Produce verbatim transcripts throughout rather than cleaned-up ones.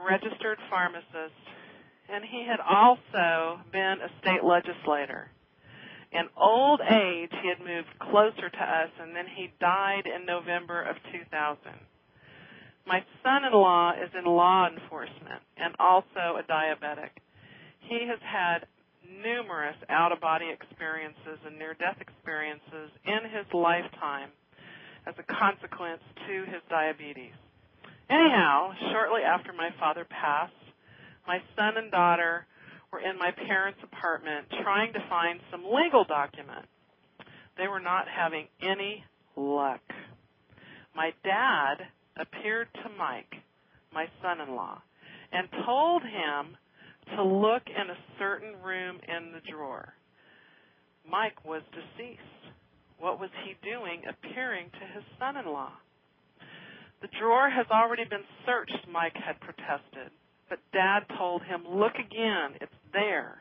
registered pharmacist, and he had also been a state legislator. In old age, he had moved closer to us, and then he died in November of two thousand. My son-in-law is in law enforcement and also a diabetic. He has had numerous out-of-body experiences and near-death experiences in his lifetime as a consequence to his diabetes. Anyhow, shortly after my father passed, my son and daughter were in my parents' apartment trying to find some legal document. They were not having any luck. My dad appeared to Mike, my son-in-law, and told him to look in a certain room in the drawer. Mike was deceased. What was he doing appearing to his son-in-law? The drawer has already been searched, Mike had protested, but Dad told him, look again, it's there.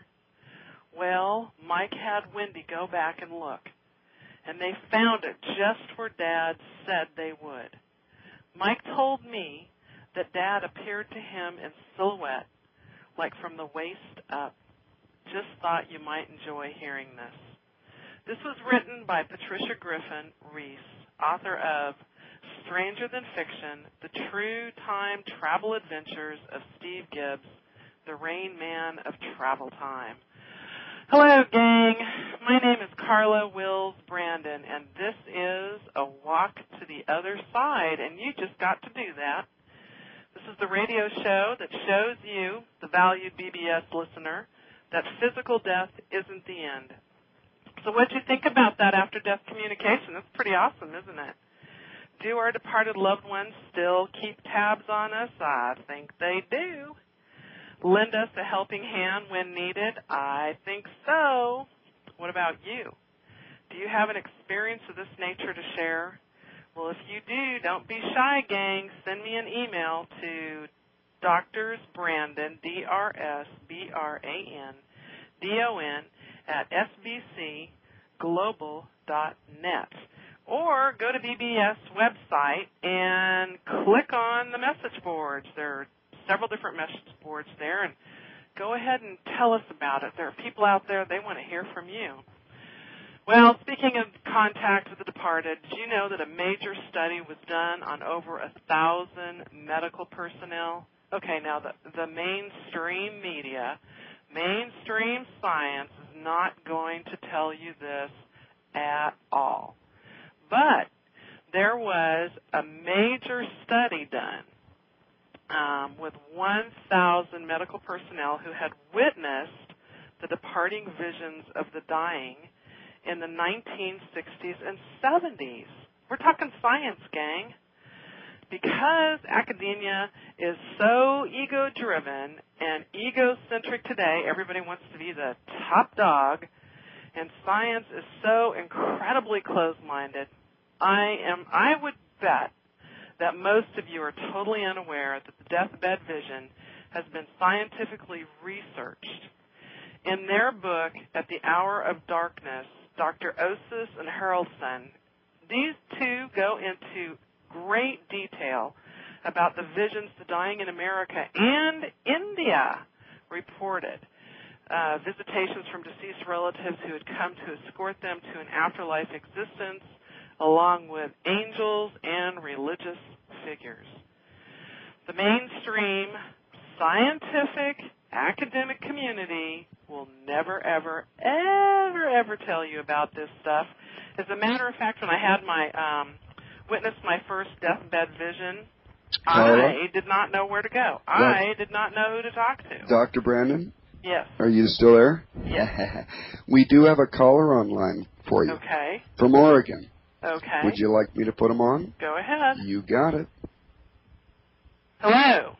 Well, Mike had Wendy go back and look, and they found it just where Dad said they would. Mike told me that Dad appeared to him in silhouette, like from the waist up. Just thought you might enjoy hearing this. This was written by Patricia Griffin Reese, author of Stranger Than Fiction, The True Time Travel Adventures of Steve Gibbs, the Rain Man of Travel Time. Hello, gang. My name is Carla Wills Brandon, and this is A Walk to the Other Side, and you just got to do that. This is the radio show that shows you, the valued B B S listener, that physical death isn't the end. So what do you think about that after-death communication? That's pretty awesome, isn't it? Do our departed loved ones still keep tabs on us? I think they do. Lend us a helping hand when needed? I think so. What about you? Do you have an experience of this nature to share? Well, if you do, don't be shy, gang. Send me an email to Doctors Brandon, D R S B R A N D O N, at S B C global dot net. Or go to B B S website and click on the message boards. There are several different message boards there, and go ahead and tell us about it. There are people out there, they want to hear from you. Well, speaking of contact with the departed, did you know that a major study was done on over a thousand medical personnel? Okay, now the, the mainstream media, mainstream science is not going to tell you this at all. But there was a major study done um, with one thousand medical personnel who had witnessed the departing visions of the dying in the nineteen sixties and seventies. We're talking science, gang. Because academia is so ego-driven and egocentric today, everybody wants to be the top dog, and science is so incredibly closed-minded, I am. I would bet that most of you are totally unaware that the deathbed vision has been scientifically researched. In their book, At the Hour of Darkness, Doctor Osis and Haraldson, these two go into great detail about the visions the dying in America and India reported. Uh, visitations from deceased relatives who had come to escort them to an afterlife existence, along with angels and religious figures. The mainstream scientific academic community will never, ever, ever, ever tell you about this stuff. As a matter of fact, when I had my um, witnessed my first deathbed vision, Carla? I did not know where to go. I did not know who to talk to. Doctor Brandon? Yes. Are you still there? Yes. We do have a caller online for you. Okay. From Oregon. Okay. Would you like me to put him on? Go ahead. You got it. Hello.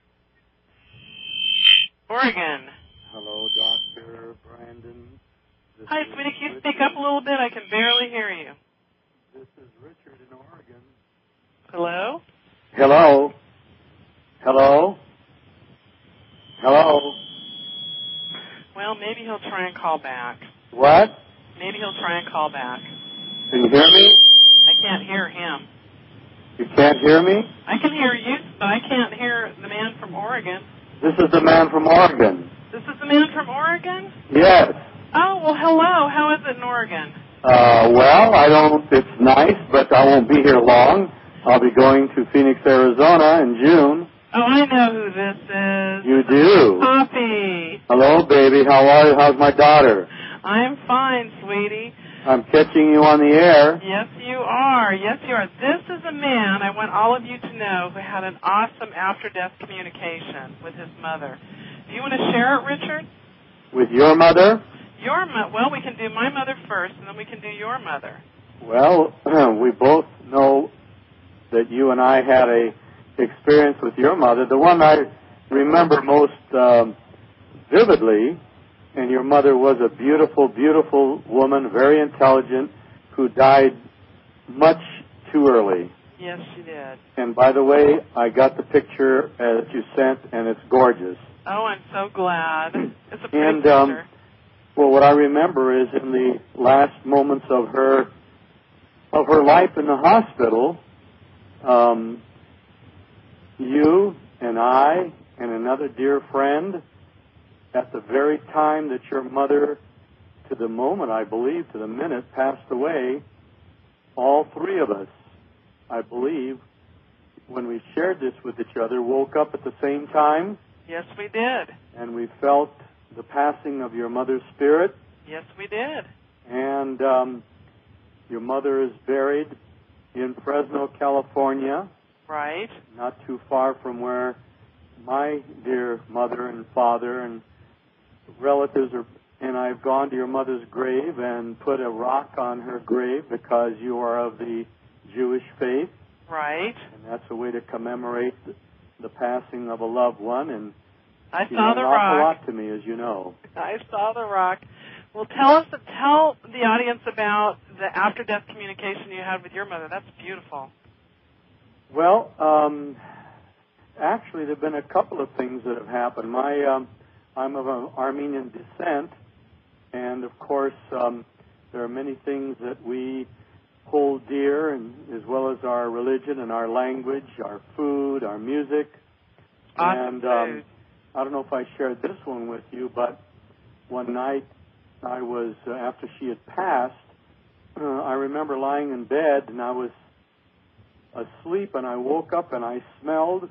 Oregon. Hello, Doctor Brandon. This Hi, sweetie. Can you speak up a little bit? I can barely hear you. This is Richard in Oregon. Hello? Hello? Hello? Hello? Well, maybe he'll try and call back. What? Maybe he'll try and call back. Can you hear me? I can't hear him. You can't hear me? I can hear you, but I can't hear the man from Oregon. This is the man from Oregon. This is the man from Oregon? Yes. Oh, well, hello. How is it in Oregon? Uh, well, I don't, it's nice, but I won't be here long. I'll be going to Phoenix, Arizona in June. Oh, I know who this is. You do? Poppy. Hello, baby. How are you? How's my daughter? I'm fine, sweetie. I'm catching you on the air. Yes, you are. Yes, you are. This is a man I want all of you to know who had an awesome after-death communication with his mother. Do you want to share it, Richard? With your mother? Your mother. Well, we can do my mother first, and then we can do your mother. Well, we both know that you and I had a experience with your mother. The one I remember most um, vividly, and your mother was a beautiful, beautiful woman, very intelligent, who died much too early. Yes, she did. And by the way, I got the picture uh, that you sent, and it's gorgeous. Oh, I'm so glad. It's a pretty and, picture. Um, well, what I remember is in the last moments of her of her life in the hospital, um, you and I and another dear friend, at the very time that your mother, to the moment, I believe, to the minute, passed away, all three of us, I believe, when we shared this with each other, woke up at the same time. Yes, we did. And we felt the passing of your mother's spirit. Yes, we did. And um, your mother is buried in Fresno, California. Right. Not too far from where my dear mother and father and relatives are. And I've gone to your mother's grave and put a rock on her grave because you are of the Jewish faith. Right. And that's a way to commemorate the, the passing of a loved one. And I she saw meant the an rock. awful lot to me, as you know. I saw the rock. Well, tell us, tell the audience about the after-death communication you had with your mother. That's beautiful. Well, um, actually, there have been a couple of things that have happened. My, um, I'm of an Armenian descent, and of course, um, there are many things that we hold dear, and as well as our religion and our language, our food, our music. Awesome and um, food. I don't know if I shared this one with you, but one night I was, uh, after she had passed, uh, I remember lying in bed, and I was asleep, and I woke up and I smelled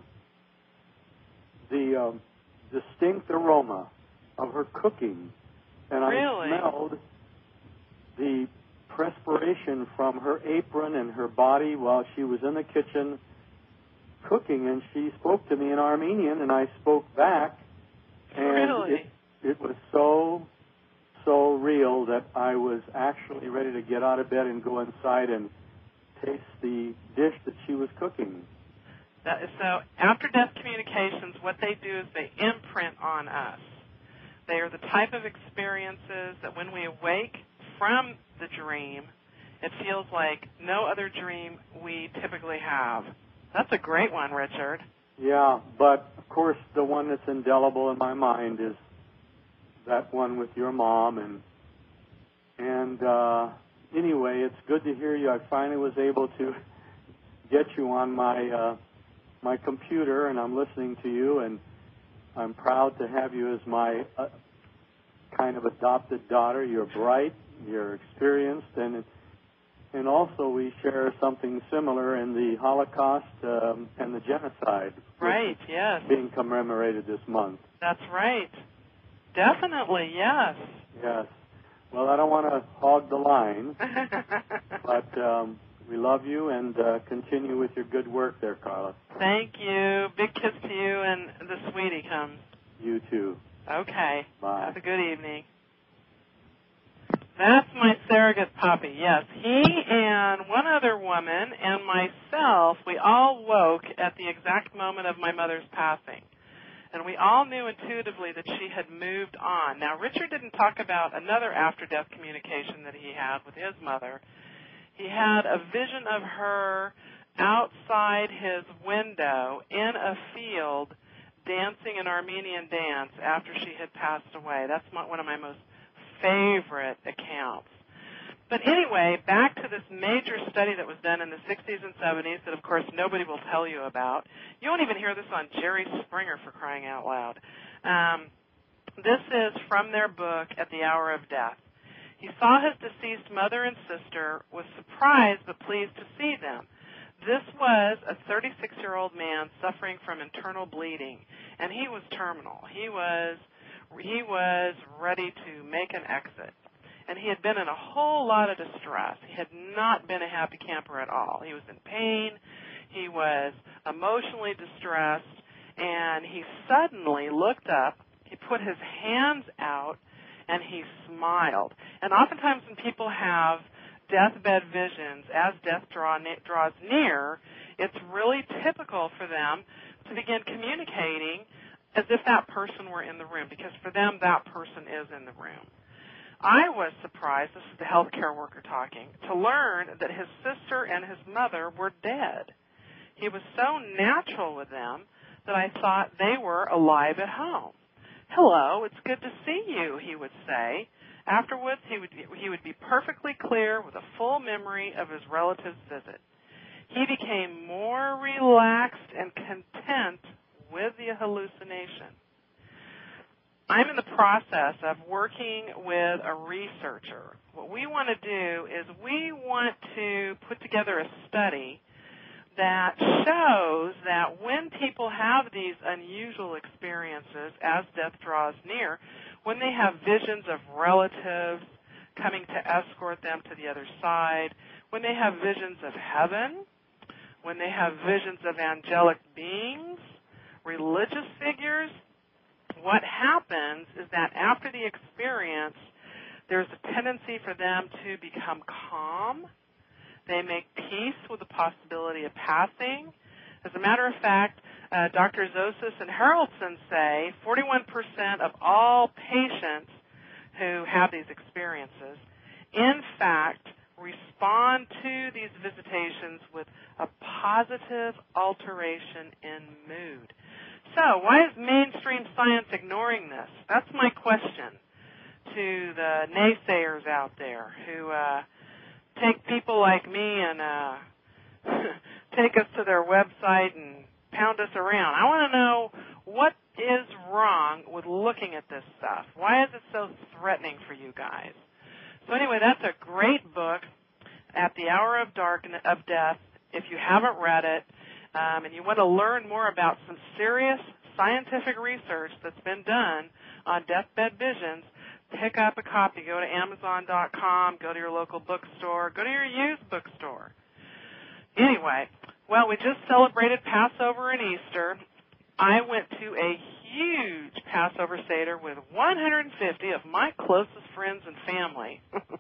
the um, distinct aroma of her cooking. And Really? I smelled the perspiration from her apron and her body while she was in the kitchen cooking, and she spoke to me in Armenian, and I spoke back. And Really? it, it was so, so real that I was actually ready to get out of bed and go inside and taste the dish that she was cooking. That is, so after-death communications, what they do is they imprint on us. They are the type of experiences that when we awake from the dream, it feels like no other dream we typically have. That's a great one, Richard. Yeah, but of course the one that's indelible in my mind is that one with your mom. And and uh, anyway, it's good to hear you. I finally was able to get you on my uh, my computer, and I'm listening to you, and I'm proud to have you as my uh, kind of adopted daughter. You're bright, you're experienced, and and also we share something similar in the Holocaust um, and the genocide. Right, yes. Being commemorated this month. That's right. Definitely, yes. Yes. Well, I don't want to hog the line, but um, we love you, and uh, continue with your good work there, Carla. Thank you. Big kiss to you, and the sweetie comes. You too. Okay. Bye. Have a good evening. That's my surrogate puppy, yes. He and one other woman and myself, we all woke at the exact moment of my mother's passing. And we all knew intuitively that she had moved on. Now, Richard didn't talk about another after-death communication that he had with his mother. He had a vision of her outside his window in a field dancing an Armenian dance after she had passed away. That's my, one of my most favorite accounts. But anyway, back to this major study that was done in the sixties and seventies that, of course, nobody will tell you about. You won't even hear this on Jerry Springer, for crying out loud. Um, this is from their book, At the Hour of Death. He saw his deceased mother and sister, was surprised but pleased to see them. This was a thirty-six-year-old man suffering from internal bleeding, and he was terminal. He was, he was ready to make an exit. And he had been in a whole lot of distress. He had not been a happy camper at all. He was in pain. He was emotionally distressed. And he suddenly looked up. He put his hands out, and he smiled. And oftentimes when people have deathbed visions, as death draw, draws near, it's really typical for them to begin communicating as if that person were in the room, because for them, that person is in the room. I was surprised, this is the healthcare worker talking, to learn that his sister and his mother were dead. He was so natural with them that I thought they were alive at home. Hello, it's good to see you, he would say. Afterwards, he would, he would be perfectly clear with a full memory of his relative's visit. He became more relaxed and content with the hallucination. I'm in the process of working with a researcher. What we want to do is we want to put together a study that shows that when people have these unusual experiences as death draws near, when they have visions of relatives coming to escort them to the other side, when they have visions of heaven, when they have visions of angelic beings, religious figures, what happens is that after the experience, there's a tendency for them to become calm. They make peace with the possibility of passing. As a matter of fact, uh, Doctor Zosis and Haraldson say forty-one percent of all patients who have these experiences, in fact, respond to these visitations with a positive alteration in mood. So, why is mainstream science ignoring this? That's my question to the naysayers out there who uh, take people like me and uh, take us to their website and pound us around. I want to know what is wrong with looking at this stuff. Why is it so threatening for you guys? So anyway, that's a great book, At the Hour of Dark of Death. If you haven't read it, Um, and you want to learn more about some serious scientific research that's been done on deathbed visions, pick up a copy. Go to Amazon dot com, go to your local bookstore, go to your used bookstore. Anyway, well, we just celebrated Passover and Easter. I went to a huge Passover Seder with one hundred fifty of my closest friends and family.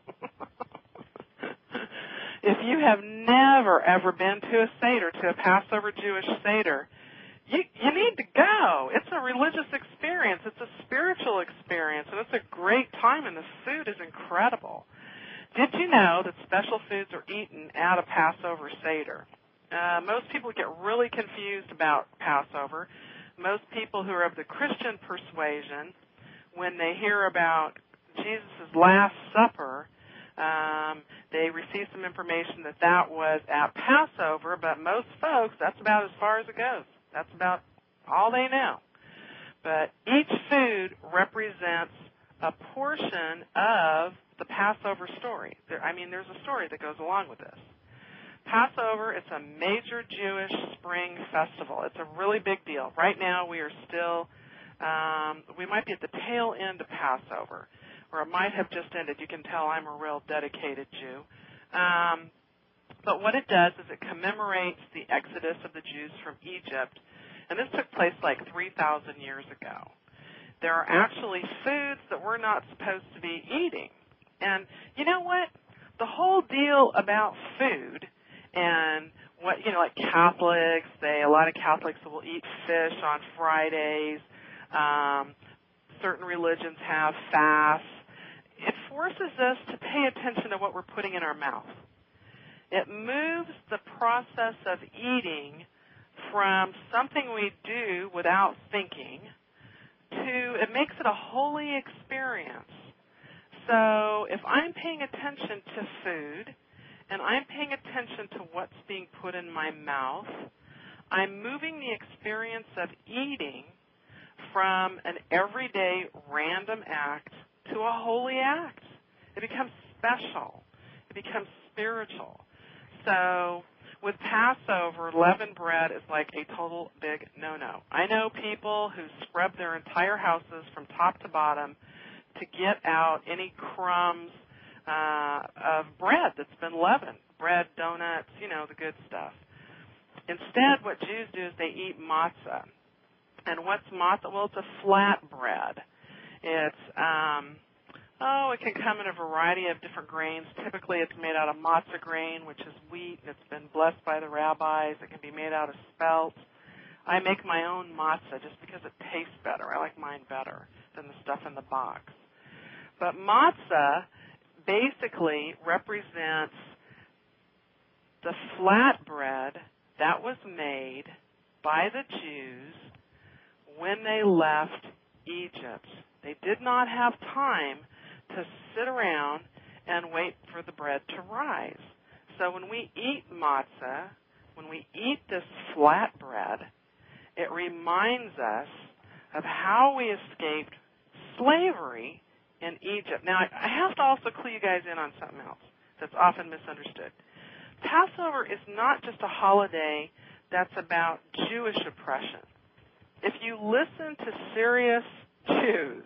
If you have never, ever been to a Seder, to a Passover Jewish Seder, you, you need to go. It's a religious experience. It's a spiritual experience, and it's a great time, and the food is incredible. Did you know that special foods are eaten at a Passover Seder? Uh, most people get really confused about Passover. Most people who are of the Christian persuasion, when they hear about Jesus' Last Supper, Um, they received some information that that was at Passover, but most folks, that's about as far as it goes. That's about all they know. But each food represents a portion of the Passover story. There, I mean, there's a story that goes along with this. Passover, it's a major Jewish spring festival. It's a really big deal. Right now, we are still, um, we might be at the tail end of Passover, or it might have just ended. You can tell I'm a real dedicated Jew. Um, but what it does is it commemorates the exodus of the Jews from Egypt, and this took place like three thousand years ago. There are actually foods that we're not supposed to be eating. And you know what? The whole deal about food and what, you know, like Catholics, they, a lot of Catholics will eat fish on Fridays. Um, certain religions have fasts. It forces us to pay attention to what we're putting in our mouth. It moves the process of eating from something we do without thinking to, it makes it a holy experience. So if I'm paying attention to food and I'm paying attention to what's being put in my mouth, I'm moving the experience of eating from an everyday random act to a holy act. It becomes special. It becomes spiritual. So with Passover, leavened bread is like a total big no-no. I know people who scrub their entire houses from top to bottom to get out any crumbs uh, of bread that's been leavened, bread, donuts, you know, the good stuff. Instead, what Jews do is they eat matzah. And what's matzah? Well, it's a flat bread. It's, um, oh, it can come in a variety of different grains. Typically, it's made out of matzah grain, which is wheat, and it's been blessed by the rabbis. It can be made out of spelt. I make my own matzah just because it tastes better. I like mine better than the stuff in the box. But matzah basically represents the flat bread that was made by the Jews when they left Egypt. They did not have time to sit around and wait for the bread to rise. So when we eat matzah, when we eat this flat bread, it reminds us of how we escaped slavery in Egypt. Now, I have to also clue you guys in on something else that's often misunderstood. Passover is not just a holiday that's about Jewish oppression. If you listen to serious Jews,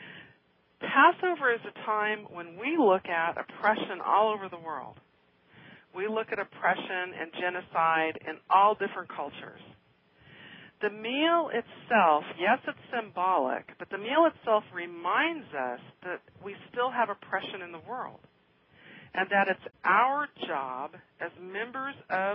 Passover is a time when we look at oppression all over the world. We look at oppression and genocide in all different cultures. The meal itself, yes, it's symbolic, but the meal itself reminds us that we still have oppression in the world, and that it's our job as members of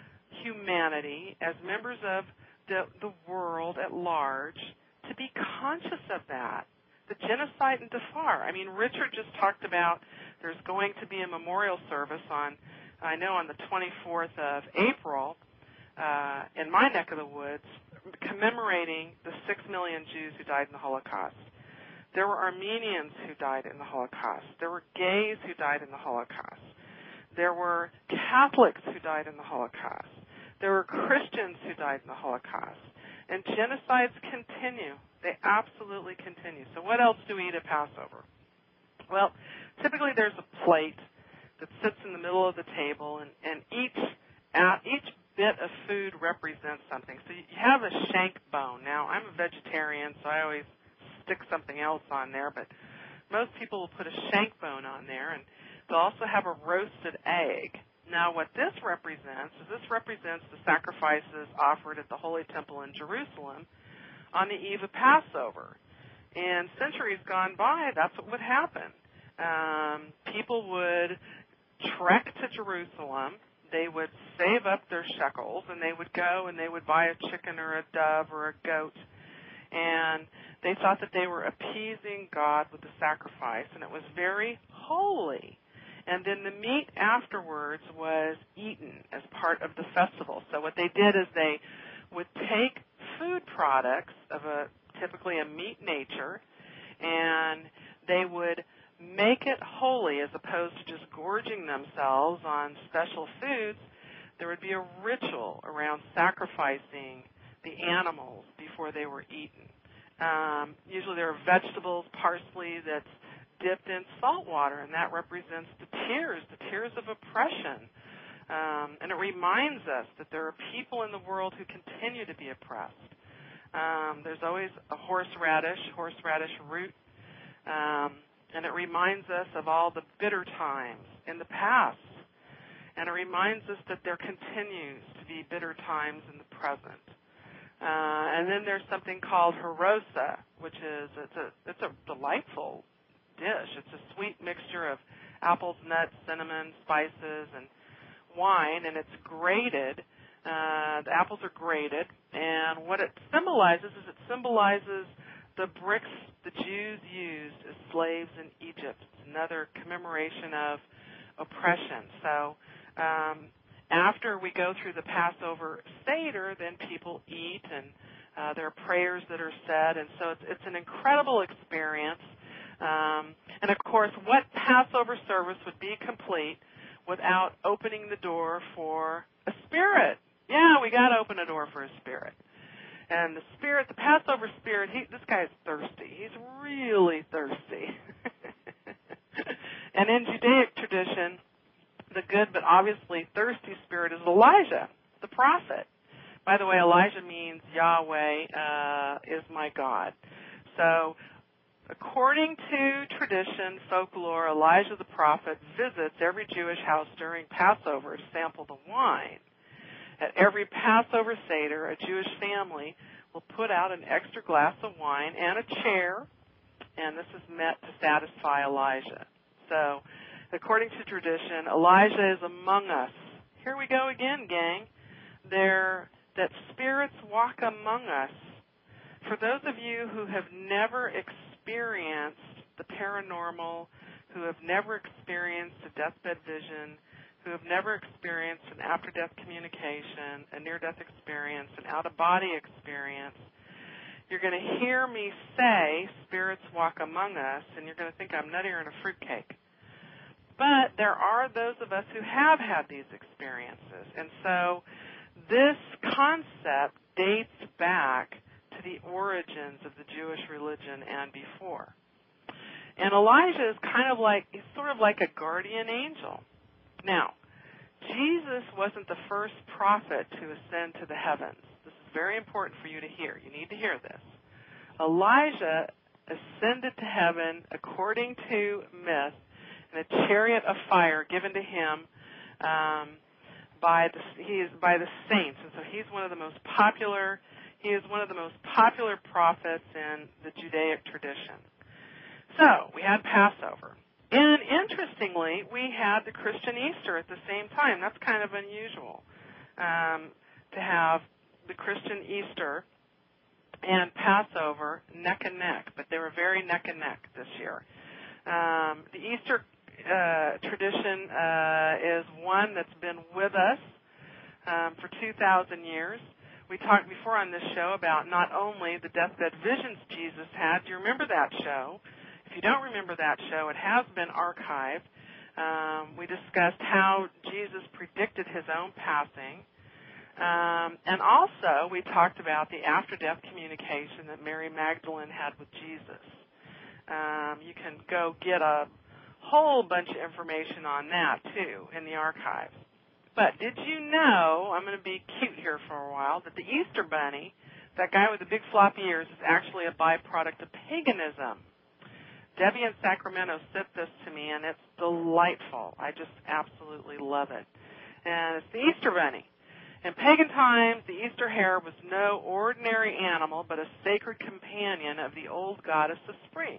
humanity, as members of the, the world at large, to be conscious of that. The genocide in Darfur. I mean, Richard just talked about there's going to be a memorial service on, I know, on the twenty-fourth of April uh, in my neck of the woods, commemorating the six million Jews who died in the Holocaust. There were Armenians who died in the Holocaust. There were gays who died in the Holocaust. There were Catholics who died in the Holocaust. There were Christians who died in the Holocaust. And genocides continue. They absolutely continue. So what else do we eat at Passover? Well, typically there's a plate that sits in the middle of the table, and, and each uh, each bit of food represents something. So you have a shank bone. Now, I'm a vegetarian, so I always stick something else on there, but most people will put a shank bone on there, and they'll also have a roasted egg. Now, what this represents is this represents the sacrifices offered at the Holy Temple in Jerusalem on the eve of Passover. In centuries gone by, that's what would happen. Um, people would trek to Jerusalem. They would save up their shekels, and they would go and they would buy a chicken or a dove or a goat, and they thought that they were appeasing God with the sacrifice, and it was very holy. And then the meat afterwards was eaten as part of the festival. So what they did is they would take food products of a typically a meat nature, and they would make it holy as opposed to just gorging themselves on special foods. There would be a ritual around sacrificing the animals before they were eaten. Um, usually there are vegetables, parsley that's dipped in salt water, and that represents the tears, the tears of oppression. Um, and it reminds us that there are people in the world who continue to be oppressed. Um, there's always a horseradish, horseradish root, um, and it reminds us of all the bitter times in the past. And it reminds us that there continues to be bitter times in the present. Uh, and then there's something called harosa, which is it's a it's a delightful dish. It's a sweet mixture of apples, nuts, cinnamon, spices, and wine, and it's grated. Uh, the apples are grated, and what it symbolizes is it symbolizes the bricks the Jews used as slaves in Egypt. It's another commemoration of oppression. So um, after we go through the Passover Seder, then people eat, and uh, there are prayers that are said, and so it's, it's an incredible experience. Um, and, of course, what Passover service would be complete without opening the door for a spirit? Yeah, we got to open a door for a spirit. And the spirit, the Passover spirit, he, this guy's thirsty. He's really thirsty. And in Judaic tradition, the good but obviously thirsty spirit is Elijah, the prophet. By the way, Elijah means Yahweh uh, is my God. So, according to tradition, folklore, Elijah the prophet visits every Jewish house during Passover to sample the wine. At every Passover Seder, a Jewish family will put out an extra glass of wine and a chair, and this is meant to satisfy Elijah. So, according to tradition, Elijah is among us. Here we go again, gang. There, that spirits walk among us. For those of you who have never experienced the paranormal, who have never experienced a deathbed vision, who have never experienced an after-death communication, a near-death experience, an out-of-body experience, you're going to hear me say, spirits walk among us, and you're going to think I'm nuttier than a fruitcake. But there are those of us who have had these experiences. And so this concept dates back to the origins of the Jewish religion and before. And Elijah is kind of like, he's sort of like a guardian angel. Now, Jesus wasn't the first prophet to ascend to the heavens. This is very important for you to hear. You need to hear this. Elijah ascended to heaven according to myth in a chariot of fire given to him um, by the he is by the saints, and so he's one of the most popular. He is one of the most popular prophets in the Judaic tradition. So we had Passover. And interestingly, we had the Christian Easter at the same time. That's kind of unusual um, to have the Christian Easter and Passover neck and neck, but they were very neck and neck this year. Um, the Easter uh, tradition uh, is one that's been with us um, for two thousand years. We talked before on this show about not only the deathbed visions Jesus had. Do you remember that show? If you don't remember that show, it has been archived. Um, we discussed how Jesus predicted his own passing. Um, and also, we talked about the after-death communication that Mary Magdalene had with Jesus. Um, you can go get a whole bunch of information on that, too, in the archives. But did you know, I'm going to be cute here for a while, that the Easter Bunny, that guy with the big floppy ears, is actually a byproduct of paganism. Debbie in Sacramento sent this to me, and it's delightful. I just absolutely love it. And it's the Easter Bunny. In pagan times, the Easter hare was no ordinary animal, but a sacred companion of the old goddess of spring,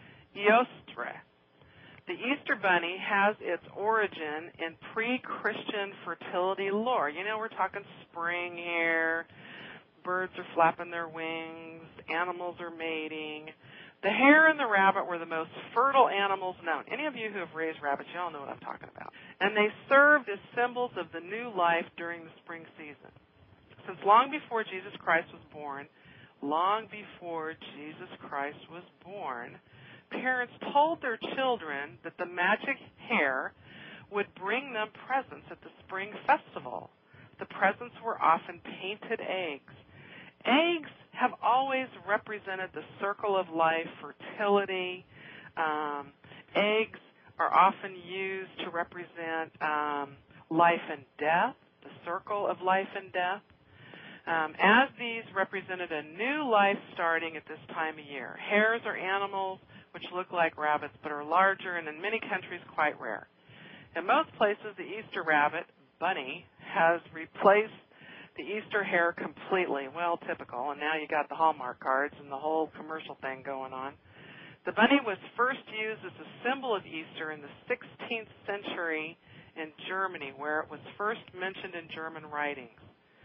Eostre. The Easter Bunny has its origin in pre-Christian fertility lore. You know, we're talking spring here. Birds are flapping their wings. Animals are mating. The hare and the rabbit were the most fertile animals known. Any of you who have raised rabbits, you all know what I'm talking about. And they served as symbols of the new life during the spring season. Since long before Jesus Christ was born, long before Jesus Christ was born, parents told their children that the magic hare would bring them presents at the spring festival. The presents were often painted eggs. Eggs have always represented the circle of life, fertility. Um, eggs are often used to represent um, life and death, the circle of life and death. Um, as these represented a new life starting at this time of year. Hares are animals which look like rabbits but are larger and in many countries quite rare. In most places, the Easter rabbit, bunny, has replaced the Easter hare completely. Well, typical, and now you got the Hallmark cards and the whole commercial thing going on. The bunny was first used as a symbol of Easter in the sixteenth century in Germany, where it was first mentioned in German writings.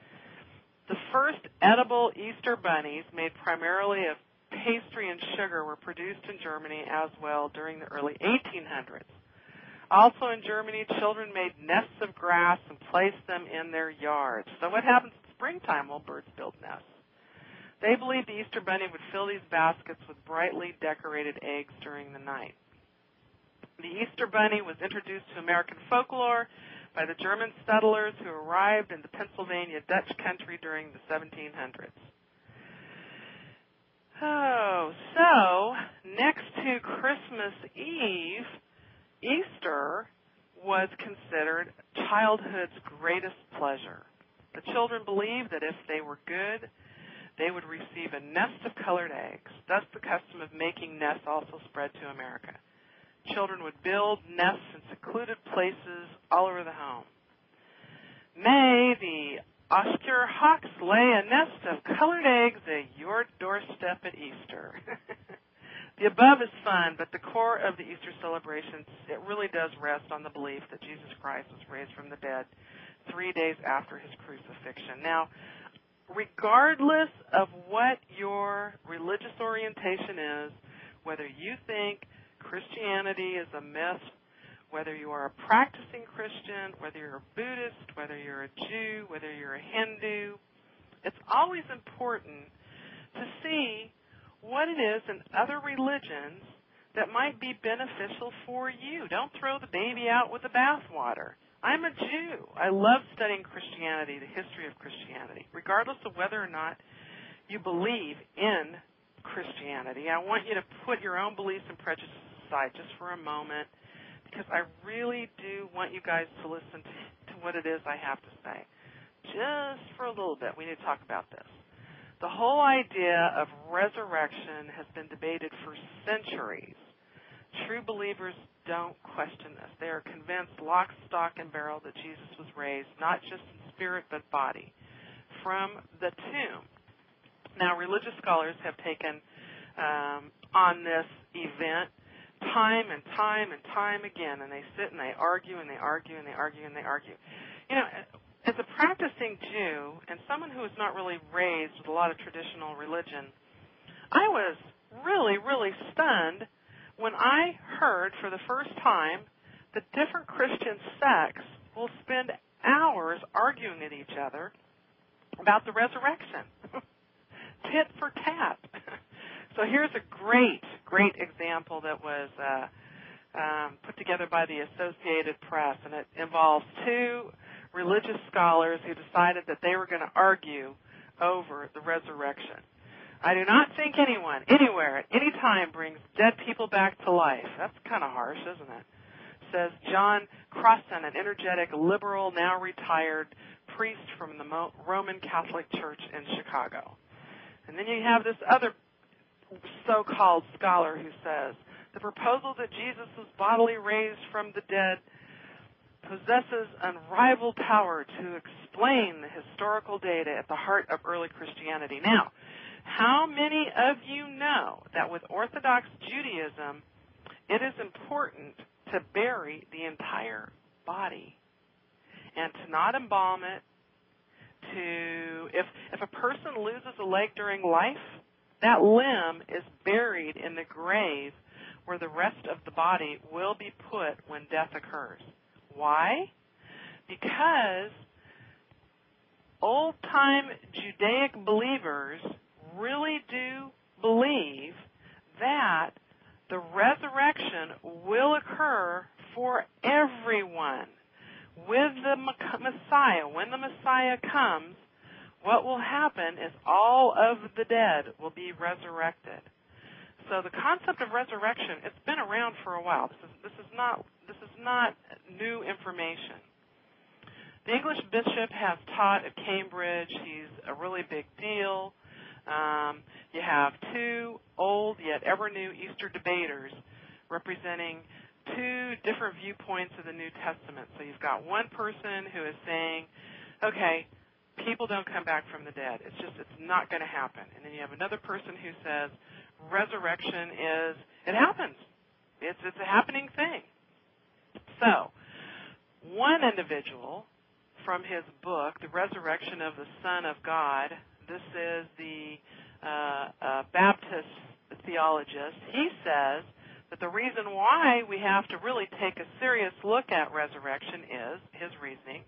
The first edible Easter bunnies, made primarily of pastry and sugar, were produced in Germany as well during the early eighteen hundreds. Also in Germany, children made nests of grass and placed them in their yards. So what happens in springtime? Well, birds build nests. They believed the Easter Bunny would fill these baskets with brightly decorated eggs during the night. The Easter Bunny was introduced to American folklore by the German settlers who arrived in the Pennsylvania Dutch country during the seventeen hundreds. Oh, so next to Christmas Eve, Easter was considered childhood's greatest pleasure. The children believed that if they were good, they would receive a nest of colored eggs. Thus, the custom of making nests also spread to America. Children would build nests in secluded places all over the home. May the Oscar hawks lay a nest of colored eggs at your doorstep at Easter. The above is fun, but the core of the Easter celebrations, it really does rest on the belief that Jesus Christ was raised from the dead three days after his crucifixion. Now, regardless of what your religious orientation is, whether you think Christianity is a myth, whether you are a practicing Christian, whether you're a Buddhist, whether you're a Jew, whether you're a Hindu, it's always important to see what it is in other religions that might be beneficial for you. Don't throw the baby out with the bathwater. I'm a Jew. I love studying Christianity, the history of Christianity, regardless of whether or not you believe in Christianity. I want you to put your own beliefs and prejudices aside just for a moment, because I really do want you guys to listen to, to what it is I have to say. Just for a little bit, we need to talk about this. The whole idea of resurrection has been debated for centuries. True believers don't question this. They are convinced, lock, stock, and barrel, that Jesus was raised, not just in spirit but body, from the tomb. Now, religious scholars have taken um, on this event time and time and time again, and they sit and they argue and they argue and they argue and they argue. You know, as a practicing Jew and someone who was not really raised with a lot of traditional religion, I was really, really stunned when I heard for the first time that different Christian sects will spend hours arguing at each other about the resurrection. Tit for tat. So here's a great, great example that was uh, um, put together by the Associated Press, and it involves two religious scholars who decided that they were going to argue over the resurrection. I do not think anyone, anywhere, at any time brings dead people back to life. That's kind of harsh, isn't it? Says John Crossan, an energetic, liberal, now retired priest from the Roman Catholic Church in Chicago. And then you have this other so-called scholar who says, the proposal that Jesus was bodily raised from the dead possesses unrivaled power to explain the historical data at the heart of early Christianity. Now, how many of you know that with Orthodox Judaism, it is important to bury the entire body and to not embalm it, to, if, if a person loses a leg during life, that limb is buried in the grave where the rest of the body will be put when death occurs. Why? Because old-time Judaic believers really do believe that the resurrection will occur for everyone. With the Messiah, when the Messiah comes, what will happen is all of the dead will be resurrected. So the concept of resurrection, it's been around for a while. This is, this is not this is not new information. The English bishop has taught at Cambridge. He's a really big deal. Um, you have two old yet ever new Easter debaters representing two different viewpoints of the New Testament. So you've got one person who is saying, okay, people don't come back from the dead. It's just, it's not going to happen. And then you have another person who says resurrection is, it happens. It's, it's a happening thing. So one individual from his book, The Resurrection of the Son of God, this is the uh, uh, Baptist theologist, he says that the reason why we have to really take a serious look at resurrection is, his reasoning,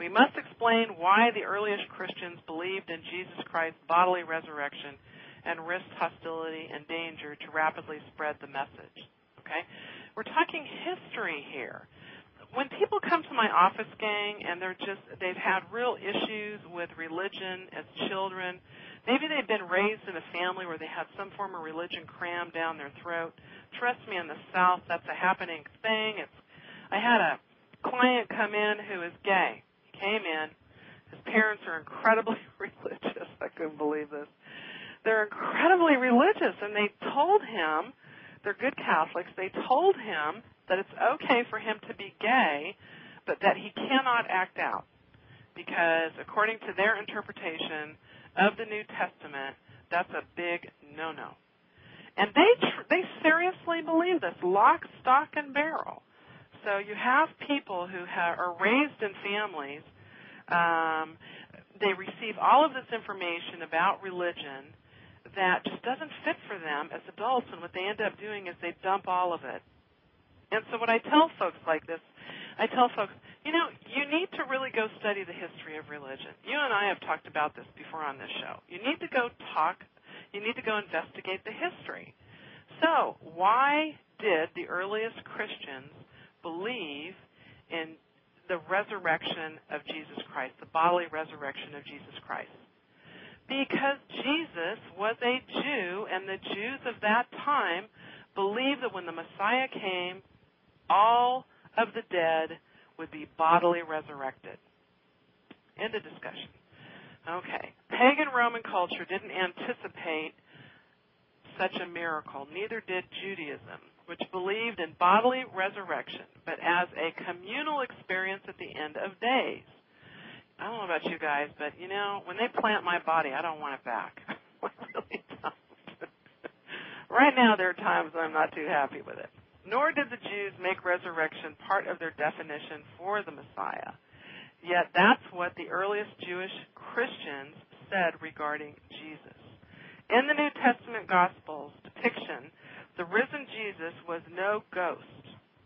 We must explain why the earliest Christians believed in Jesus Christ's bodily resurrection and risked hostility and danger to rapidly spread the message. Okay? We're talking history here. When people come to my office, gang, and they're just, they've had real issues with religion as children, maybe they've been raised in a family where they had some form of religion crammed down their throat. Trust me, in the South, that's a happening thing. It's, I had a client come in who is gay. He came in. His parents are incredibly religious. I couldn't believe this. They're incredibly religious, and they told him, they're good Catholics, they told him that it's okay for him to be gay, but that he cannot act out because, according to their interpretation of the New Testament, that's a big no-no. And they tr- they seriously believe this, lock, stock, and barrel. So you have people who ha- are raised in families, um, they receive all of this information about religion that just doesn't fit for them as adults, and what they end up doing is they dump all of it. And so what I tell folks like this, I tell folks, you know, you need to really go study the history of religion. You and I have talked about this before on this show. You need to go talk, you need to go investigate the history. So why did the earliest Christians believe in the resurrection of Jesus Christ, the bodily resurrection of Jesus Christ? Because Jesus was a Jew, and the Jews of that time believed that when the Messiah came, all of the dead would be bodily resurrected. End of discussion. Okay. Pagan Roman culture didn't anticipate such a miracle. Neither did Judaism, which believed in bodily resurrection, but as a communal experience at the end of days. I don't know about you guys, but, you know, when they plant my body, I don't want it back. I really don't. Right now, there are times when I'm not too happy with it. Nor did the Jews make resurrection part of their definition for the Messiah. Yet that's what the earliest Jewish Christians said regarding Jesus. In the New Testament Gospels depiction, the risen Jesus was no ghost,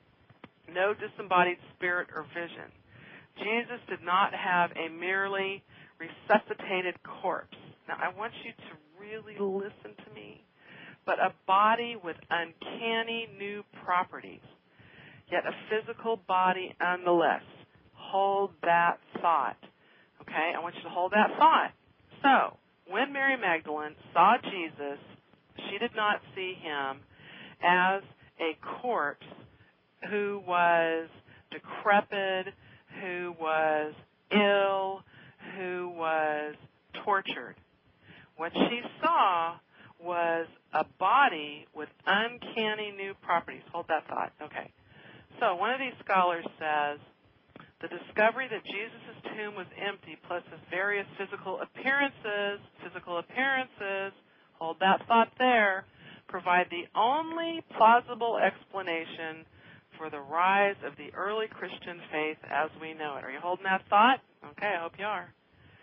no disembodied spirit or vision. Jesus did not have a merely resuscitated corpse. Now, I want you to really listen to me. But a body with uncanny new properties, yet a physical body nonetheless. Hold that thought. Okay, I want you to hold that thought. So, when Mary Magdalene saw Jesus, she did not see him as a corpse who was decrepit, who was ill, who was tortured. What she saw was a body with uncanny new properties. Hold that thought. Okay. So one of these scholars says, the discovery that Jesus' tomb was empty plus his various physical appearances, physical appearances, hold that thought there, provide the only plausible explanation for the rise of the early Christian faith as we know it. Are you holding that thought? Okay, I hope you are.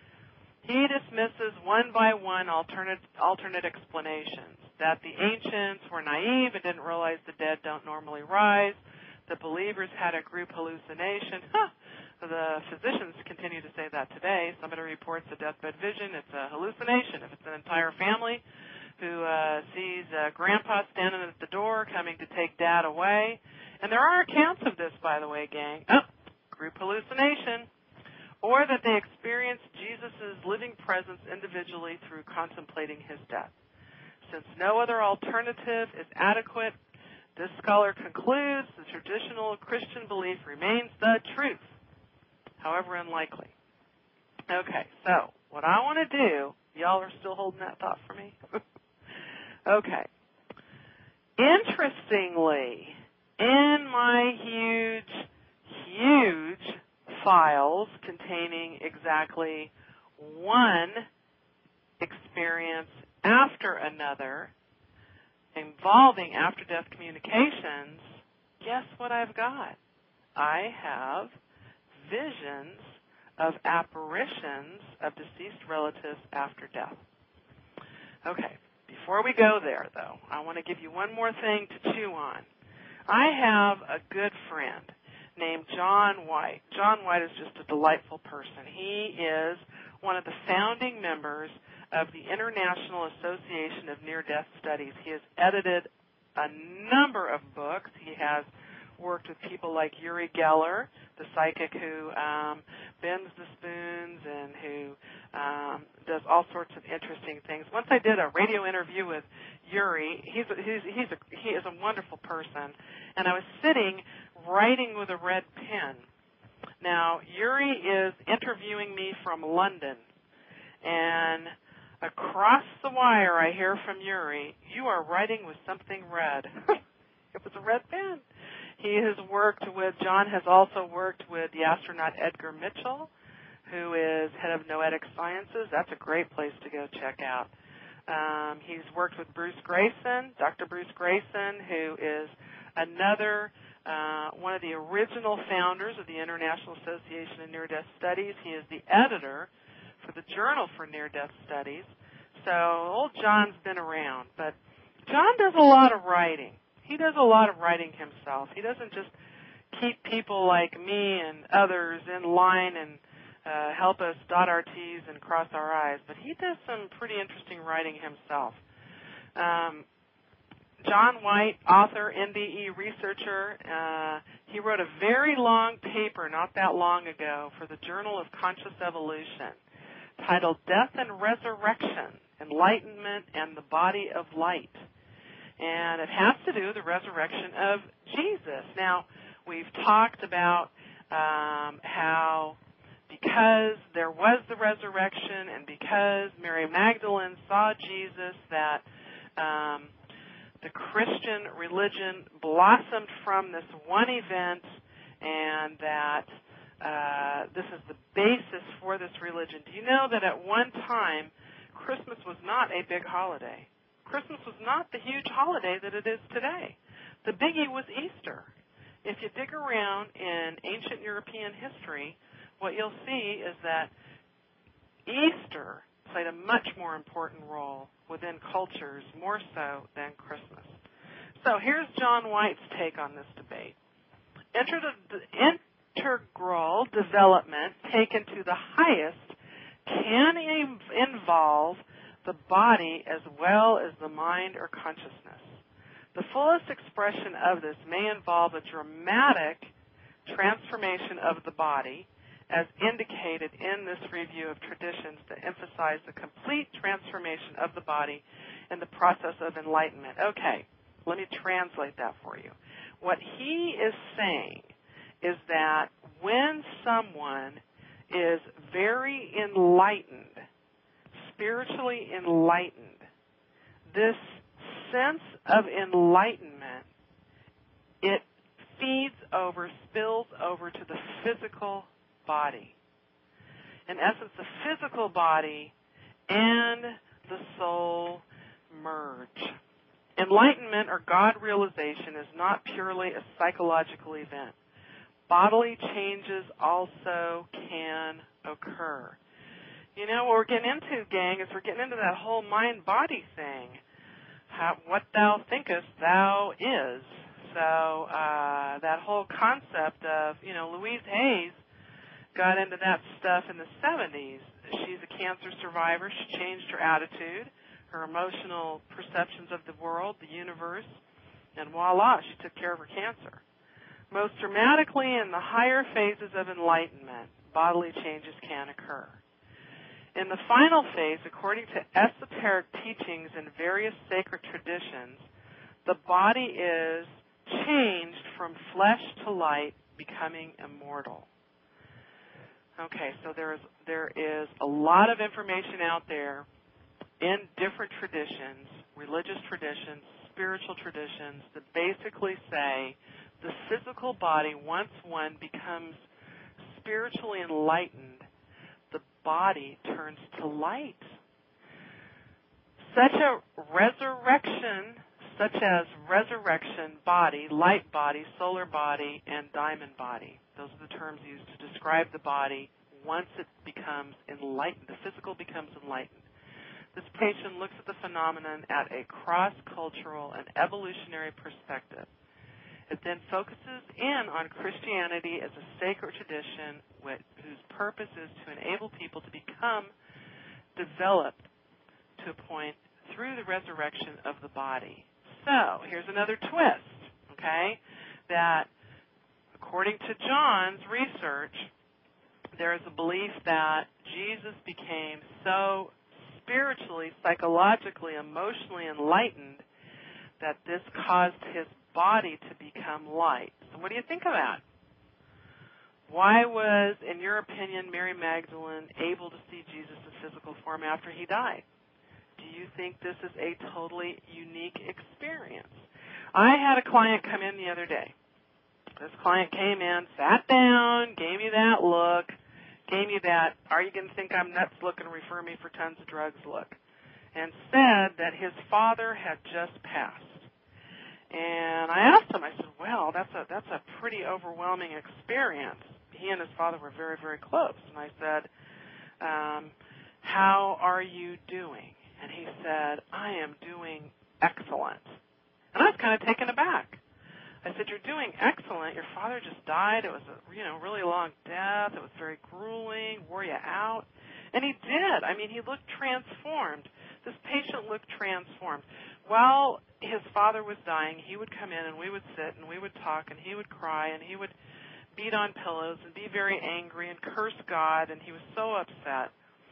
He dismisses one by one alternate, alternate explanations, that the ancients were naive and didn't realize the dead don't normally rise, the believers had a group hallucination. Huh. The physicians continue to say that today. Somebody reports a deathbed vision. It's a hallucination. If it's an entire family who uh, sees uh, grandpa standing at the door coming to take dad away. And there are accounts of this, by the way, gang. Oh, group hallucination. Or that they experienced Jesus' living presence individually through contemplating his death. Since no other alternative is adequate, this scholar concludes the traditional Christian belief remains the truth, however unlikely. Okay, so what I want to do, y'all are still holding that thought for me? Okay. Interestingly, in my huge, huge files containing exactly one experience after another involving after-death communications, guess what I've got? I have visions of apparitions of deceased relatives after death. Okay, before we go there, though, I want to give you one more thing to chew on. I have a good friend named John White. John White is just a delightful person. He is one of the founding members of the International Association of Near-Death Studies. He has edited a number of books. He has worked with people like Uri Geller, the psychic who um, bends the spoons and who um, does all sorts of interesting things. Once I did a radio interview with Uri. He's a, he's he's a, he is a wonderful person, and I was sitting writing with a red pen. Now Uri is interviewing me from London, and across the wire I hear from Uri, "You are writing with something red." It was a red pen. He has worked with, John has also worked with the astronaut Edgar Mitchell, who is head of Noetic Sciences. That's a great place to go check out. Um, he's worked with Bruce Grayson, Doctor Bruce Grayson, who is another, uh, one of the original founders of the International Association of Near-Death Studies. He is the editor for the Journal for Near-Death Studies. So old John's been around, but John does a lot of writing. He does a lot of writing himself. He doesn't just keep people like me and others in line and uh, help us dot our T's and cross our I's, but he does some pretty interesting writing himself. Um, John White, author, N D E researcher, uh, he wrote a very long paper not that long ago for the Journal of Conscious Evolution titled Death and Resurrection, Enlightenment and the Body of Light. And it has to do with the resurrection of Jesus. Now, we've talked about um, how because there was the resurrection and because Mary Magdalene saw Jesus, that um, the Christian religion blossomed from this one event, and that uh, this is the basis for this religion. Do you know that at one time, Christmas was not a big holiday? Christmas was not the huge holiday that it is today. The biggie was Easter. If you dig around in ancient European history, what you'll see is that Easter played a much more important role within cultures, more so than Christmas. So here's John White's take on this debate. Integral development taken to the highest can involve the body as well as the mind or consciousness. The fullest expression of this may involve a dramatic transformation of the body, as indicated in this review of traditions that emphasize the complete transformation of the body in the process of enlightenment. Okay, let me translate that for you. What he is saying is that when someone is very enlightened, spiritually enlightened, this sense of enlightenment, it feeds over, spills over to the physical body. In essence, the physical body and the soul merge. Enlightenment or God realization is not purely a psychological event. Bodily changes also can occur. You know, what we're getting into, gang, is we're getting into that whole mind-body thing. How, what thou thinkest, thou is. So uh, that whole concept of, you know, Louise Hayes got into that stuff in the seventies. She's a cancer survivor. She changed her attitude, her emotional perceptions of the world, the universe, and voila, she took care of her cancer. Most dramatically, in the higher phases of enlightenment, bodily changes can occur. In the final phase, according to esoteric teachings in various sacred traditions, the body is changed from flesh to light, becoming immortal. Okay, so there is there is a lot of information out there in different traditions, religious traditions, spiritual traditions, that basically say the physical body, once one becomes spiritually enlightened, the body turns to light. Such a resurrection, such as resurrection body, light body, solar body, and diamond body. Those are the terms used to describe the body once it becomes enlightened. The physical becomes enlightened. This patient looks at the phenomenon at a cross-cultural and evolutionary perspective. It then focuses in on Christianity as a sacred tradition with, whose purpose is to enable people to become developed to a point through the resurrection of the body. So, here's another twist, okay, that according to John's research, there is a belief that Jesus became so spiritually, psychologically, emotionally enlightened that this caused his body to become light. So what do you think of that? Why was, in your opinion, Mary Magdalene able to see Jesus in physical form after he died? Do you think this is a totally unique experience? I had a client come in the other day. This client came in, sat down, gave me that look, gave me that, are you going to think I'm nuts look and refer me for tons of drugs look, and said that his father had just passed. And I asked him, I said, well, that's a, that's a pretty overwhelming experience. He and his father were very, very close. And I said, um, how are you doing? And he said, I am doing excellent. And I was kind of taken aback. I said, you're doing excellent. Your father just died. It was a, you know, really long death. It was very grueling. Wore you out? And he did. I mean, he looked transformed. This patient looked transformed. While his father was dying, he would come in and we would sit and we would talk and he would cry and he would beat on pillows and be very angry and curse God, and he was so upset.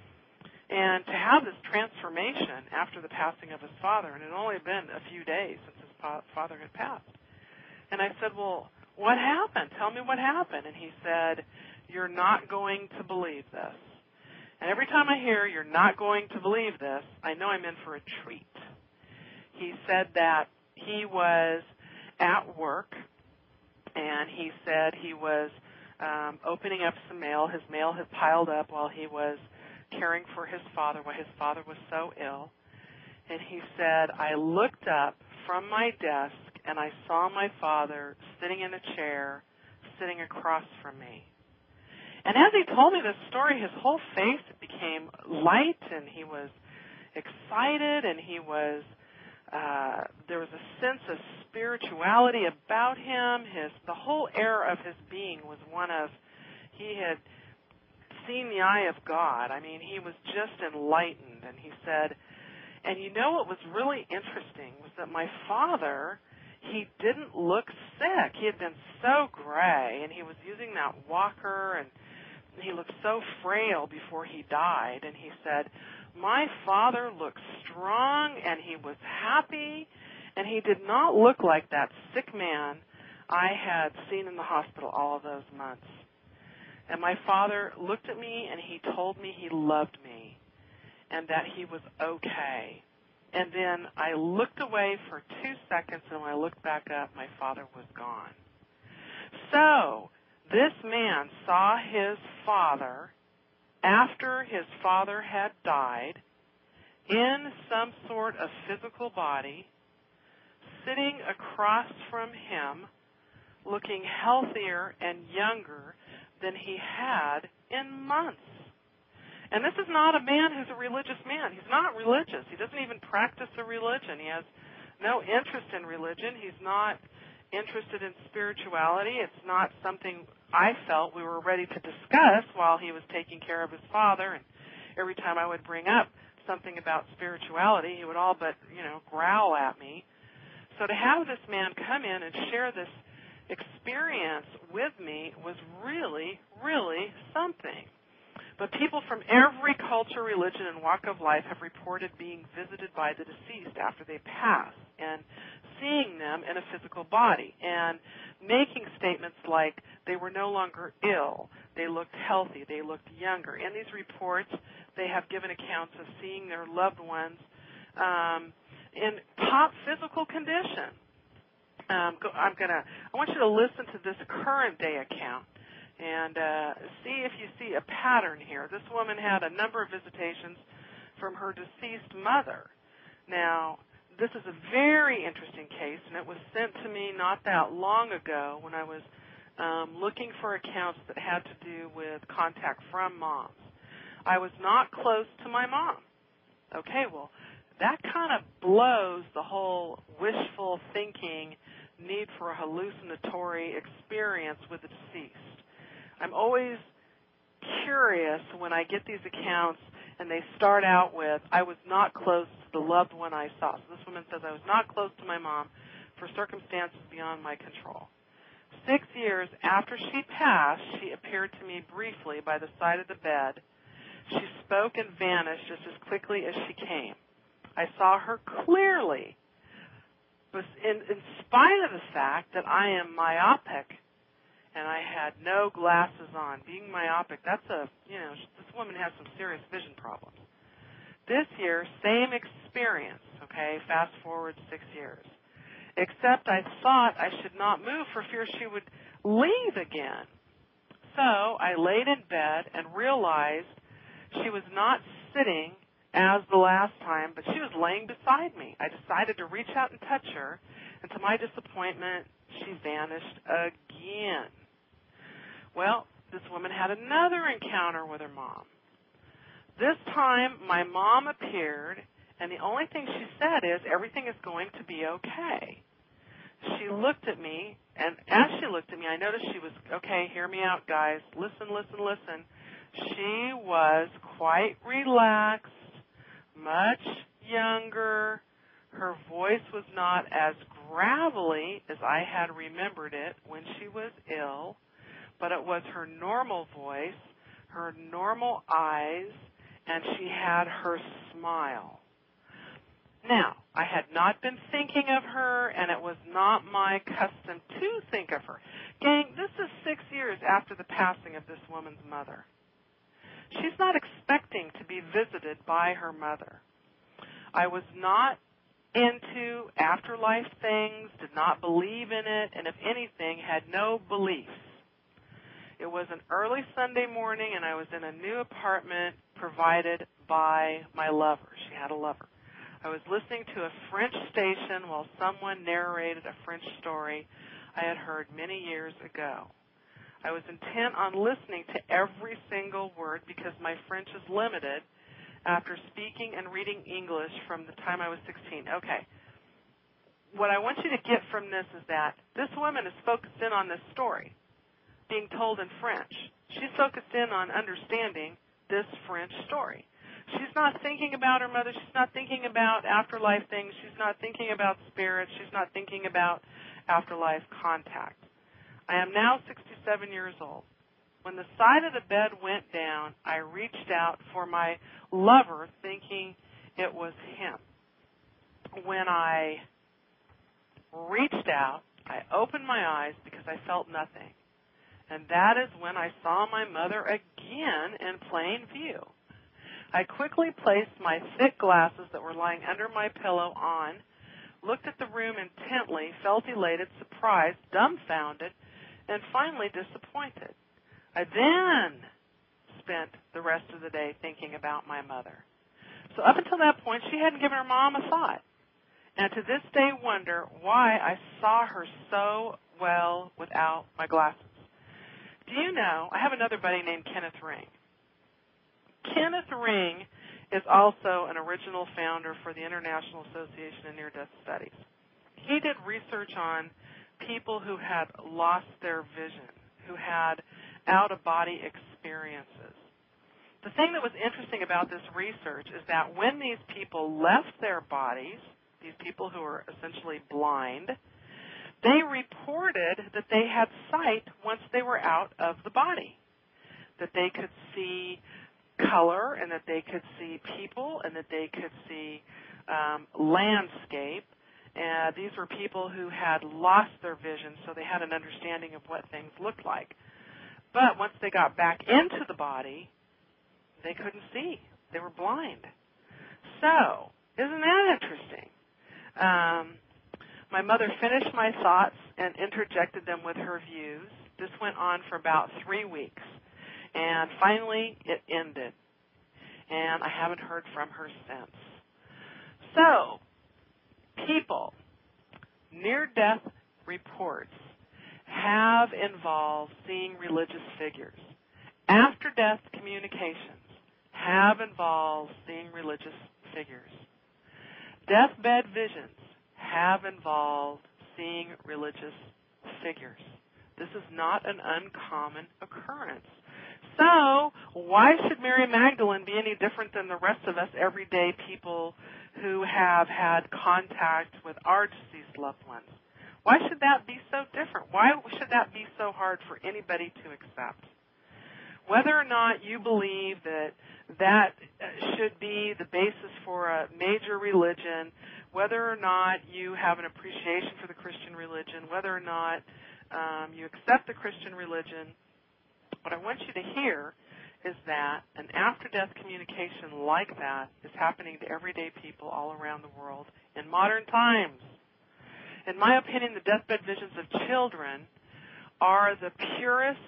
And to have this transformation after the passing of his father, and it had only been a few days since his father had passed. And I said, well, what happened? Tell me what happened. And he said, you're not going to believe this. And every time I hear you're not going to believe this, I know I'm in for a treat. He said that he was at work, and he said he was um, opening up some mail. His mail had piled up while he was caring for his father, while his father was so ill. And he said, I looked up from my desk, and I saw my father sitting in a chair, sitting across from me. And as he told me this story, his whole face became light, and he was excited, and he was, uh, there was a sense of spirituality about him. His, the whole air of his being was one of, he had seen the eye of God. I mean, he was just enlightened. And he said, and you know what was really interesting was that my father, he didn't look sick. He had been so gray, and he was using that walker, and he looked so frail before he died. And he said, my father looked strong, and he was happy, and he did not look like that sick man I had seen in the hospital all of those months. And my father looked at me, and he told me he loved me and that he was okay. And then I looked away for two seconds, and when I looked back up, my father was gone. So this man saw his father after his father had died in some sort of physical body, sitting across from him, looking healthier and younger than he had in months. And this is not a man who's a religious man. He's not religious. He doesn't even practice a religion. He has no interest in religion. He's not interested in spirituality. It's not something I felt we were ready to discuss while he was taking care of his father. And every time I would bring up something about spirituality, he would all but, you know, growl at me. So to have this man come in and share this experience with me was really, really something. But people from every culture, religion, and walk of life have reported being visited by the deceased after they pass and seeing them in a physical body and making statements like they were no longer ill, they looked healthy, they looked younger. In these reports, they have given accounts of seeing their loved ones um, in top physical condition. Um, go, I'm gonna. I want you to listen to this current day account and uh, see if you see a pattern here. This woman had a number of visitations from her deceased mother. Now, this is a very interesting case, and it was sent to me not that long ago when I was um, looking for accounts that had to do with contact from moms. I was not close to my mom. Okay, well, that kind of blows the whole wishful thinking, need for a hallucinatory experience with the deceased. I'm always curious when I get these accounts and they start out with, I was not close to the loved one I saw. So this woman says, I was not close to my mom for circumstances beyond my control. Six years after she passed, she appeared to me briefly by the side of the bed. She spoke and vanished just as quickly as she came. I saw her clearly, but in, in spite of the fact that I am myopic and I had no glasses on. Being myopic, that's a, you know, this woman has some serious vision problems. This year, same experience, okay, fast forward six years. Except I thought I should not move for fear she would leave again. So I laid in bed and realized she was not sitting as the last time, but she was laying beside me. I decided to reach out and touch her, and to my disappointment, she vanished again. Well, this woman had another encounter with her mom. This time, my mom appeared, and the only thing she said is, everything is going to be okay. She looked at me, and as she looked at me, I noticed she was, okay, hear me out, guys. Listen, listen, listen. She was quite relaxed, much younger. Her voice was not as gravelly as I had remembered it when she was ill, but it was her normal voice, her normal eyes, and she had her smile. Now, I had not been thinking of her, and it was not my custom to think of her. Gang, this is six years after the passing of this woman's mother. She's not expecting to be visited by her mother. I was not into afterlife things, did not believe in it, and if anything, had no beliefs. It was an early Sunday morning, and I was in a new apartment provided by my lover. She had a lover. I was listening to a French station while someone narrated a French story I had heard many years ago. I was intent on listening to every single word because my French is limited after speaking and reading English from the time I was sixteen. Okay. What I want you to get from this is that this woman is focused in on this story being told in French. She's focused in on understanding this French story. She's not thinking about her mother. She's not thinking about afterlife things. She's not thinking about spirits. She's not thinking about afterlife contact. I am now sixty-seven years old. When the side of the bed went down, I reached out for my lover thinking it was him. When I reached out, I opened my eyes because I felt nothing. And that is when I saw my mother again in plain view. I quickly placed my thick glasses that were lying under my pillow on, looked at the room intently, felt elated, surprised, dumbfounded, and finally disappointed. I then spent the rest of the day thinking about my mother. So up until that point, she hadn't given her mom a thought. And to this day wonder why I saw her so well without my glasses. Do you know, I have another buddy named Kenneth Ring. Kenneth Ring is also an original founder for the International Association of Near-Death Studies. He did research on people who had lost their vision, who had out-of-body experiences. The thing that was interesting about this research is that when these people left their bodies, these people who were essentially blind, they reported that they had sight once they were out of the body, that they could see color and that they could see people and that they could see um, landscape. And these were people who had lost their vision, so they had an understanding of what things looked like. But once they got back into the body, they couldn't see. They were blind. So, isn't that interesting? Um, my mother finished my thoughts and interjected them with her views. This went on for about three weeks. And finally, it ended. And I haven't heard from her since. So, people, near-death reports have involved seeing religious figures. After-death communications have involved seeing religious figures. Deathbed visions have involved seeing religious figures. This is not an uncommon occurrence. So why should Mary Magdalene be any different than the rest of us everyday people who have had contact with our deceased loved ones? Why should that be so different? Why should that be so hard for anybody to accept? Whether or not you believe that that should be the basis for a major religion, whether or not you have an appreciation for the Christian religion, whether or not um, you accept the Christian religion, what I want you to hear is that an after-death communication like that is happening to everyday people all around the world in modern times. In my opinion, the deathbed visions of children are the purest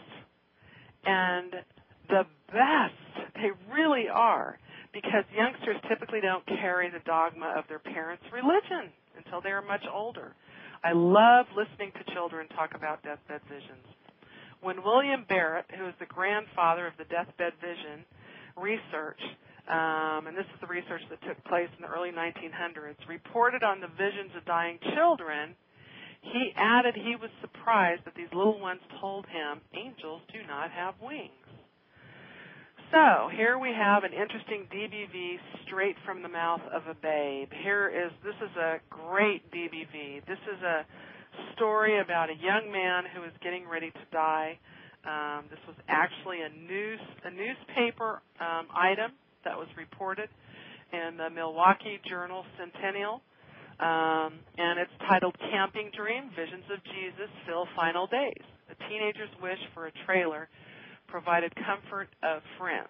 and the best. They really are, because youngsters typically don't carry the dogma of their parents' religion until they are much older. I love listening to children talk about deathbed visions. When William Barrett, who is the grandfather of the deathbed vision research, um, and this is the research that took place in the early nineteen hundreds, reported on the visions of dying children, he added he was surprised that these little ones told him angels do not have wings. So here we have an interesting D B V straight from the mouth of a babe. Here is, this is a great D B V. This is a story about a young man who is getting ready to die. Um, this was actually a news a newspaper um, item that was reported in the Milwaukee Journal Centennial, um, and it's titled "Camping Dream: Visions of Jesus Fill Final Days." A teenager's wish for a trailer provided comfort of friends.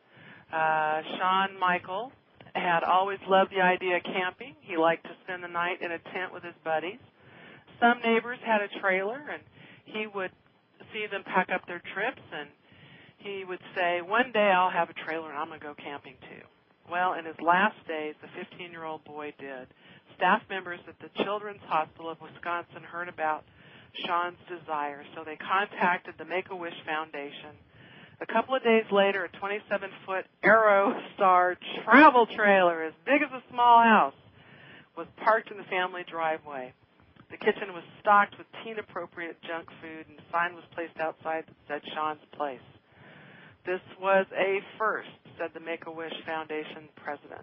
Uh, Sean Michael had always loved the idea of camping. He liked to spend the night in a tent with his buddies. Some neighbors had a trailer, and he would see them pack up their trips, and he would say, one day I'll have a trailer and I'm going to go camping too. Well, in his last days, the fifteen-year-old boy did. Staff members at the Children's Hospital of Wisconsin heard about Sean's desire, so they contacted the Make-A-Wish Foundation. A couple of days later, a twenty-seven foot Aerostar travel trailer as big as a small house was parked in the family driveway. The kitchen was stocked with teen-appropriate junk food, and a sign was placed outside that said Sean's Place. This was a first, said the Make-A-Wish Foundation president.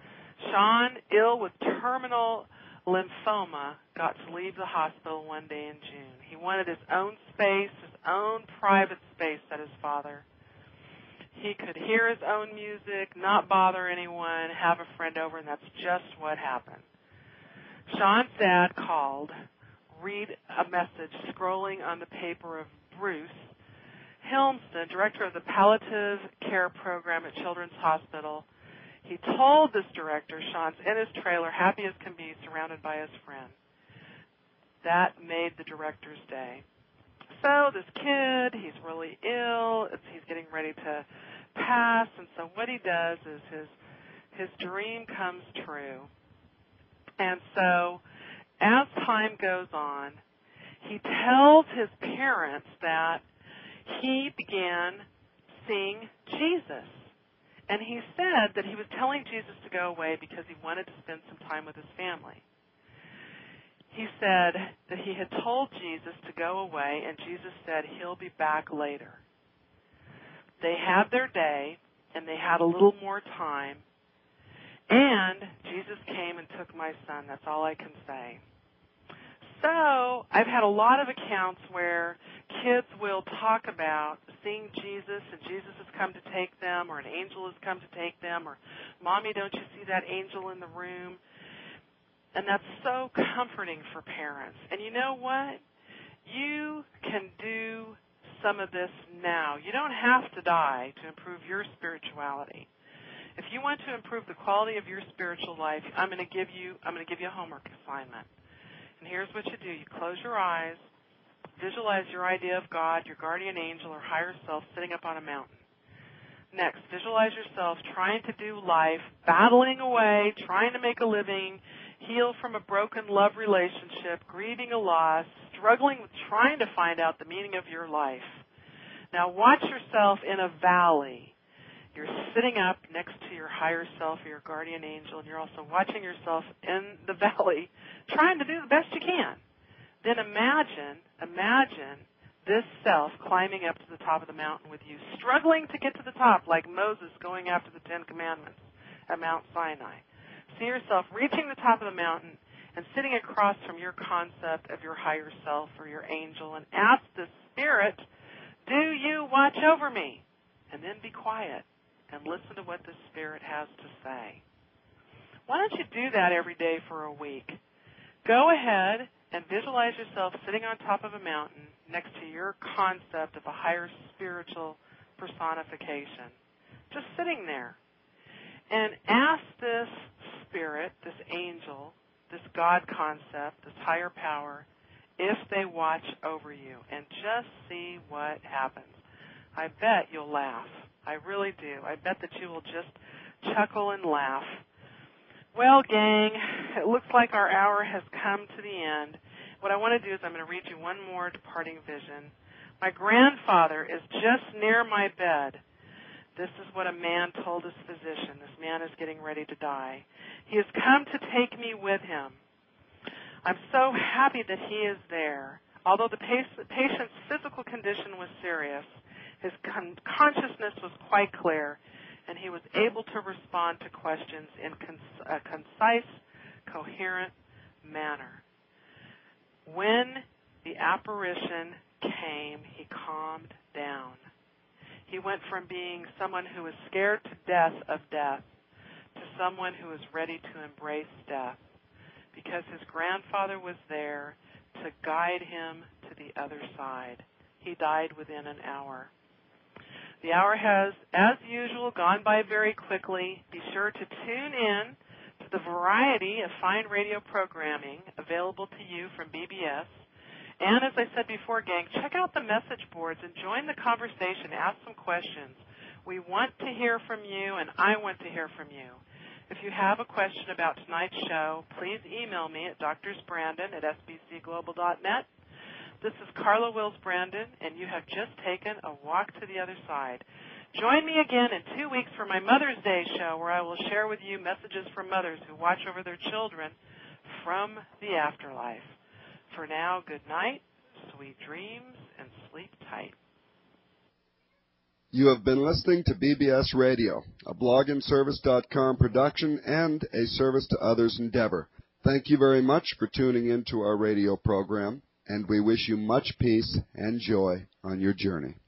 Sean, ill with terminal lymphoma, got to leave the hospital one day in June. He wanted his own space, his own private space, said his father. He could hear his own music, not bother anyone, have a friend over, and that's just what happened. Sean's dad called, read a message scrolling on the paper of Bruce Hilmson, director of the Palliative Care Program at Children's Hospital. He told this director Sean's in his trailer, happy as can be, surrounded by his friend. That made the director's day. So this kid, he's really ill. It's, he's getting ready to pass, and so what he does is his his dream comes true. And so as time goes on, he tells his parents that he began seeing Jesus. And he said that he was telling Jesus to go away because he wanted to spend some time with his family. He said that he had told Jesus to go away, and Jesus said he'll be back later. They had their day, and they had a little more time, and Jesus came and took my son. That's all I can say. So I've had a lot of accounts where kids will talk about seeing Jesus, and Jesus has come to take them, or an angel has come to take them, or, Mommy, don't you see that angel in the room? And that's so comforting for parents. And you know what? You can do some of this now. You don't have to die to improve your spirituality. If you want to improve the quality of your spiritual life, I'm going to give you I'm going to give you a homework assignment. And here's what you do. You close your eyes, visualize your idea of God, your guardian angel, or higher self sitting up on a mountain. Next, visualize yourself trying to do life, battling away, trying to make a living, heal from a broken love relationship, grieving a loss, struggling with trying to find out the meaning of your life. Now watch yourself in a valley. You're sitting up next to your higher self or your guardian angel, and you're also watching yourself in the valley, trying to do the best you can. Then imagine, imagine this self climbing up to the top of the mountain with you, struggling to get to the top like Moses going after the Ten Commandments at Mount Sinai. See yourself reaching the top of the mountain and sitting across from your concept of your higher self or your angel and ask the Spirit, do you watch over me? And then be quiet and listen to what the Spirit has to say. Why don't you do that every day for a week? Go ahead and visualize yourself sitting on top of a mountain next to your concept of a higher spiritual personification. Just sitting there. And ask this Spirit, this angel, this God concept, this higher power, if they watch over you. And just see what happens. I bet you'll laugh. I really do. I bet that you will just chuckle and laugh. Well, gang, it looks like our hour has come to the end. What I want to do is I'm going to read you one more departing vision. My grandfather is just near my bed. This is what a man told his physician. This man is getting ready to die. He has come to take me with him. I'm so happy that he is there. Although the patient's physical condition was serious, his con- consciousness was quite clear, and he was able to respond to questions in cons- a concise, coherent manner. When the apparition came, he calmed down. He went from being someone who was scared to death of death to someone who was ready to embrace death because his grandfather was there to guide him to the other side. He died within an hour. The hour has, as usual, gone by very quickly. Be sure to tune in to the variety of fine radio programming available to you from B B S. And as I said before, gang, check out the message boards and join the conversation. Ask some questions. We want to hear from you, and I want to hear from you. If you have a question about tonight's show, please email me at drsbrandon at s b c global dot net. This is Carla Wills Brandon, and you have just taken a walk to the other side. Join me again in two weeks for my Mother's Day show, where I will share with you messages from mothers who watch over their children from the afterlife. For now, good night, sweet dreams, and sleep tight. You have been listening to B B S Radio, a blog and service dot com production and a service to others endeavor. Thank you very much for tuning in to our radio program, and we wish you much peace and joy on your journey.